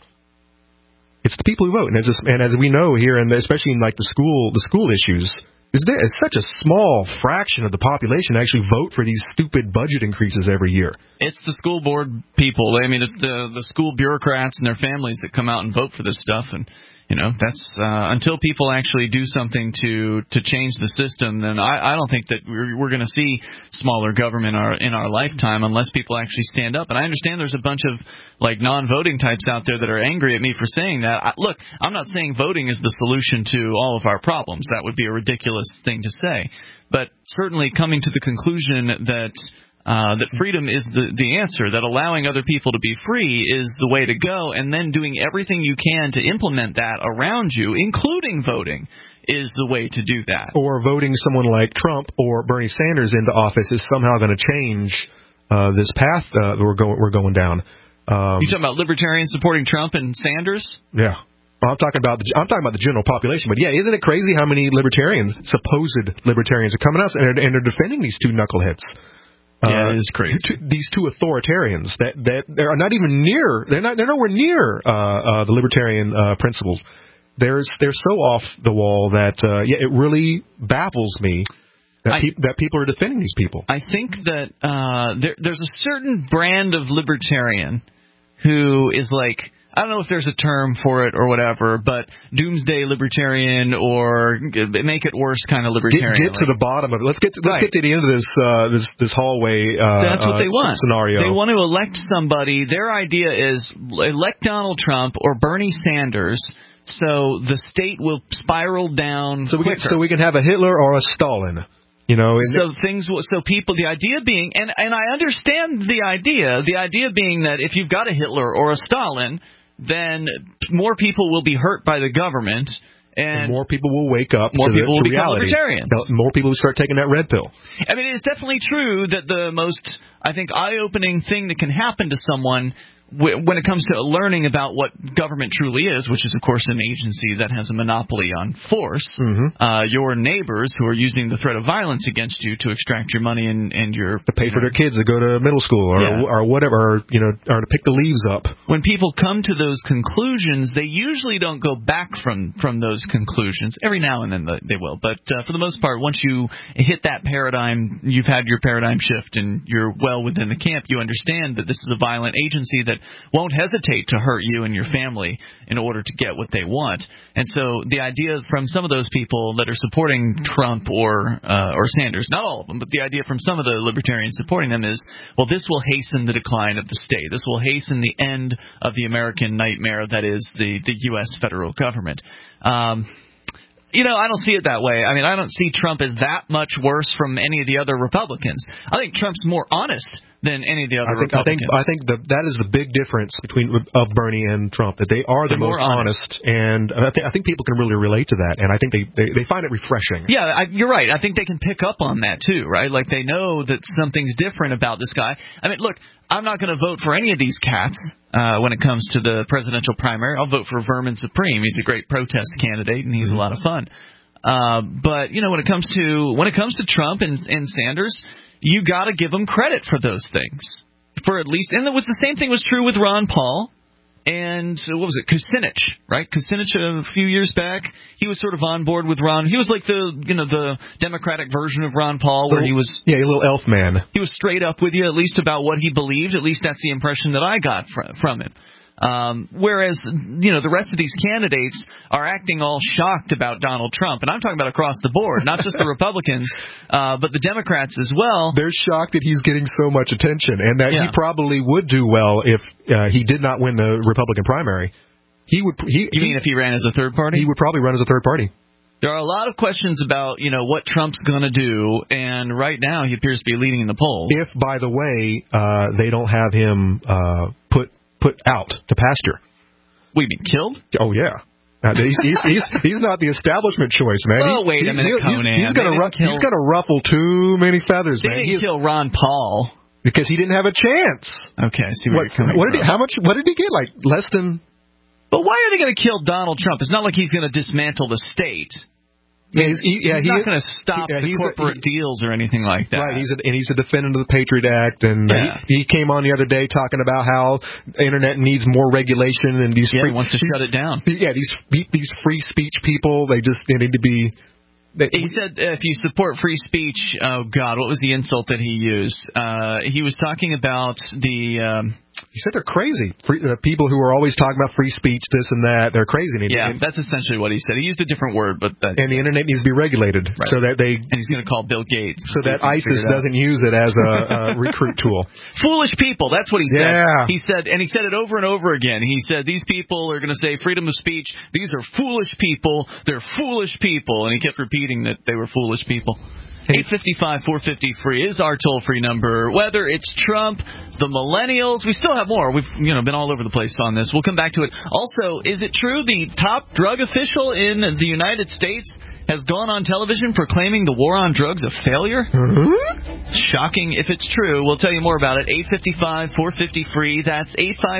It's the people who vote. And as we know here, and especially in like the school issues, is such a small fraction of the population actually vote for these stupid budget increases every year. It's the school board people. I mean, it's the school bureaucrats and their families that come out and vote for this stuff. And that's until people actually do something to change the system, then I don't think that we're going to see smaller government in our lifetime unless people actually stand up. And I understand there's a bunch of non-voting types out there that are angry at me for saying that. Look, I'm not saying voting is the solution to all of our problems. That would be a ridiculous thing to say. But certainly coming to the conclusion that freedom is the answer, that allowing other people to be free is the way to go, and then doing everything you can to implement that around you, including voting, is the way to do that. Or voting someone like Trump or Bernie Sanders into office is somehow going to change this path that we're going down. You talking about libertarians supporting Trump and Sanders? Yeah. I'm talking about the general population, but yeah, isn't it crazy how many supposed libertarians are coming out and they're defending these two knuckleheads? Yeah, it is crazy. These two authoritarians that are not even near. They're nowhere near the libertarian principles. They're so off the wall that it really baffles me that people are defending these people. I think that there's a certain brand of libertarian who is like, I don't know if there's a term for it or whatever, but doomsday libertarian or make it worse kind of libertarian. Get to the bottom of it. Let's get to the end of this hallway That's what they want. Scenario. They want to elect somebody. Their idea is elect Donald Trump or Bernie Sanders so the state will spiral down quicker. So we can have a Hitler or a Stalin. People, the idea being, and I understand the idea being that if you've got a Hitler or a Stalin, then more people will be hurt by the government, and more people will wake up. More people will become reality. libertarians. More people will start taking that red pill. I mean, it's definitely true that the most, I think, eye-opening thing that can happen to someone when it comes to learning about what government truly is, which is, of course, an agency that has a monopoly on force, your neighbors who are using the threat of violence against you to extract your money and your... To pay for their kids to go to middle school or whatever, or to pick the leaves up. When people come to those conclusions, they usually don't go back from those conclusions. Every now and then they will. But for the most part, once you hit that paradigm, you've had your paradigm shift and you're well within the camp, you understand that this is a violent agency that won't hesitate to hurt you and your family in order to get what they want. And so the idea from some of those people that are supporting Trump or Sanders, not all of them, but the idea from some of the libertarians supporting them is, well, this will hasten the decline of the state. This will hasten the end of the American nightmare that is the U.S. federal government. I don't see it that way. I mean, I don't see Trump as that much worse from any of the other Republicans. I think Trump's more honest than any of the other Republicans. I think that is the big difference of Bernie and Trump, that they are the most honest, and I think people can really relate to that, and I think they find it refreshing. Yeah, you're right. I think they can pick up on that too, right? Like they know that something's different about this guy. I mean, look, I'm not going to vote for any of these cats when it comes to the presidential primary. I'll vote for Vermin Supreme. He's a great protest candidate, and he's a lot of fun. But when it comes to Trump and Sanders, you got to give them credit for those things. For at least, and the same thing was true with Ron Paul and what was it, Kucinich, right? Kucinich a few years back, he was sort of on board with Ron. He was like the Democratic version of Ron Paul, where he was a little elf man. He was straight up with you, at least about what he believed. At least that's the impression that I got from him. Whereas, the rest of these candidates are acting all shocked about Donald Trump. And I'm talking about across the board, not just the Republicans, but the Democrats as well. They're shocked that he's getting so much attention, and that he probably would do well if he did not win the Republican primary. You mean if he ran as a third party? He would probably run as a third party. There are a lot of questions about, what Trump's going to do, and right now he appears to be leading in the polls. If, by the way, they don't have him put out to pasture. What, you mean killed? Oh, yeah. He's not the establishment choice, man. Oh, wait a minute, Conan. He's going to ruffle too many feathers, man. They didn't kill Ron Paul. Because he didn't have a chance. Okay, I see where you're coming from. What did he get? Like, less than... But why are they going to kill Donald Trump? It's not like he's going to dismantle the state. He's not going to stop the corporate deals or anything like that. Right, he's a defendant of the Patriot Act, and he came on the other day talking about how the internet needs more regulation, and he wants to shut it down. Yeah, these free speech people, they need to be... He said if you support free speech, oh God, what was the insult that he used? He was talking about the... He said they're crazy. People who are always talking about free speech, this and that, they're crazy. Yeah, that's essentially what he said. He used a different word, but and the internet needs to be regulated so that and he's going to call Bill Gates so that ISIS doesn't use it as a recruit tool. Foolish people. That's what he said. Yeah. He said it over and over again. He said these people are going to say freedom of speech. These are foolish people. They're foolish people, and he kept repeating that they were foolish people. 855-450-FREE is our toll-free number. Whether it's Trump, the millennials, we still have more. We've been all over the place on this. We'll come back to it. Also, is it true the top drug official in the United States has gone on television proclaiming the war on drugs a failure? Shocking if it's true. We'll tell you more about it. 855-450-FREE. That's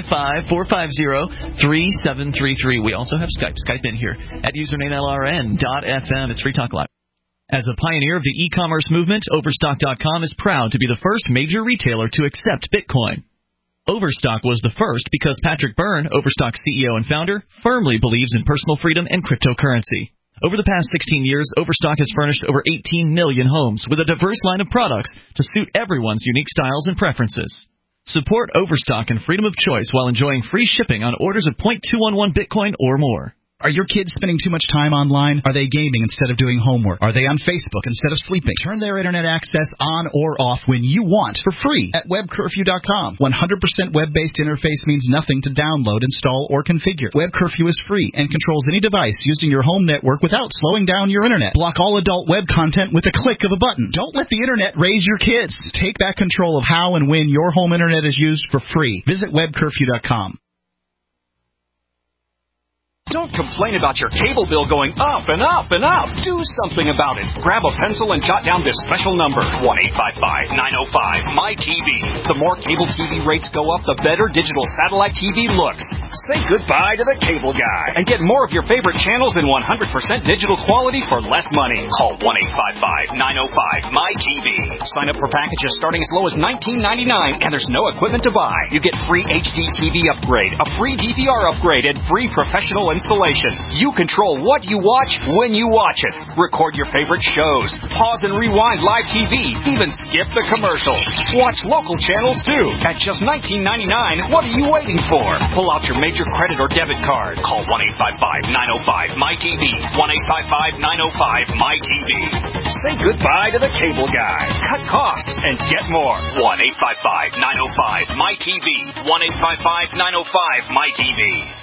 855-450-3733. We also have Skype. Skype in here at username LRN.FM. It's Free Talk Live. As a pioneer of the e-commerce movement, Overstock.com is proud to be the first major retailer to accept Bitcoin. Overstock was the first because Patrick Byrne, Overstock's CEO and founder, firmly believes in personal freedom and cryptocurrency. Over the past 16 years, Overstock has furnished over 18 million homes with a diverse line of products to suit everyone's unique styles and preferences. Support Overstock and freedom of choice while enjoying free shipping on orders of 0.211 Bitcoin or more. Are your kids spending too much time online? Are they gaming instead of doing homework? Are they on Facebook instead of sleeping? Turn their internet access on or off when you want for free at webcurfew.com. 100% web-based interface means nothing to download, install, or configure. Web Curfew is free and controls any device using your home network without slowing down your internet. Block all adult web content with a click of a button. Don't let the internet raise your kids. Take back control of how and when your home internet is used for free. Visit webcurfew.com. Don't complain about your cable bill going up and up and up. Do something about it. Grab a pencil and jot down this special number, 1-855-905-MY-TV. The more cable TV rates go up, the better digital satellite TV looks. Say goodbye to the cable guy and get more of your favorite channels in 100% digital quality for less money. Call 1-855-905-MY-TV. Sign up for packages starting as low as $19.99, and there's no equipment to buy. You get free HD TV upgrade, a free DVR upgrade, and free professional installation. You control what you watch when you watch it. Record your favorite shows. Pause and rewind live TV. Even skip the commercials. Watch local channels too. At just $19.99, what are you waiting for? Pull out your major credit or debit card. Call 1-855-905-MY-TV. 1-855-905-MY-TV. Say goodbye to the cable guy. Cut costs and get more. 1-855-905-MY-TV. 1-855-905-MY-TV.